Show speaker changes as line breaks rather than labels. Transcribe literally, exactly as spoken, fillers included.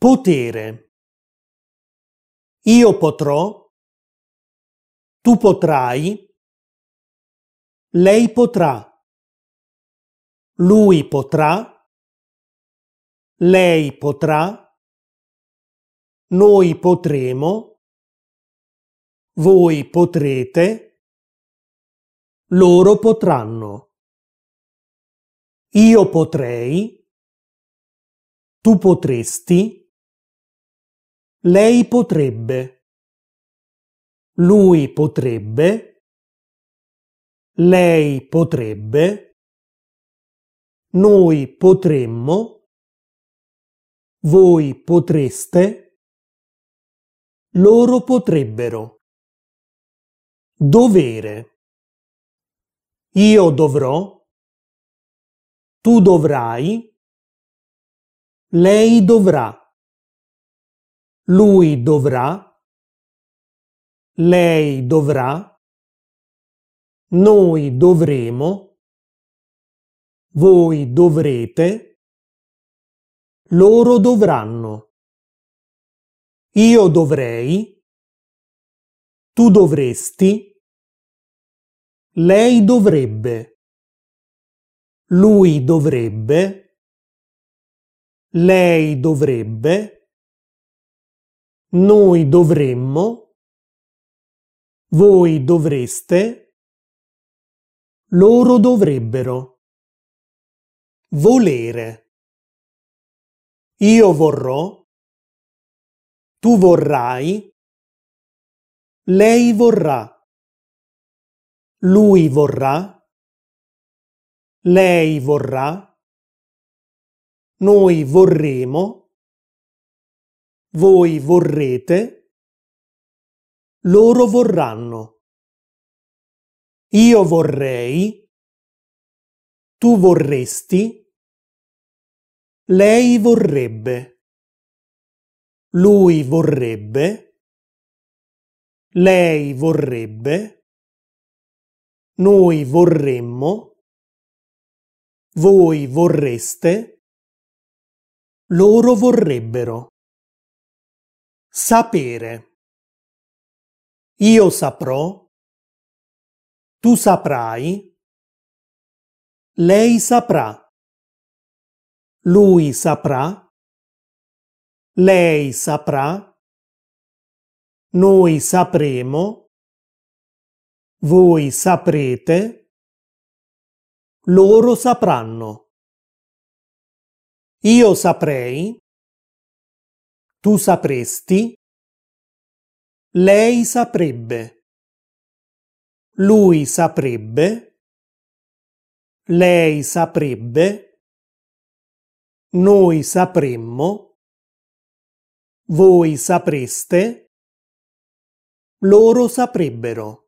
Potere. Io potrò, tu potrai, lei potrà, lui potrà, lei potrà, noi potremo, voi potrete, loro potranno. Io potrei, tu potresti, lei potrebbe, lui potrebbe, lei potrebbe, noi potremmo, voi potreste, loro potrebbero. Dovere. Io dovrò, tu dovrai, lei dovrà, lui dovrà, lei dovrà, noi dovremo, voi dovrete, loro dovranno. Io dovrei, tu dovresti, lei dovrebbe, lui dovrebbe, lei dovrebbe, noi dovremmo, voi dovreste, loro dovrebbero. Volere. Io vorrò, tu vorrai, lei vorrà, lui vorrà, lei vorrà, noi vorremo, voi vorrete, loro vorranno. Io vorrei, tu vorresti, lei vorrebbe, lui vorrebbe, lei vorrebbe, noi vorremmo, voi vorreste, loro vorrebbero. Sapere. Io saprò, tu saprai, lei saprà, lui saprà, lei saprà, noi sapremo, voi saprete, loro sapranno. Io saprei, tu sapresti, lei saprebbe, lui saprebbe, lei saprebbe, noi sapremmo, voi sapreste, loro saprebbero.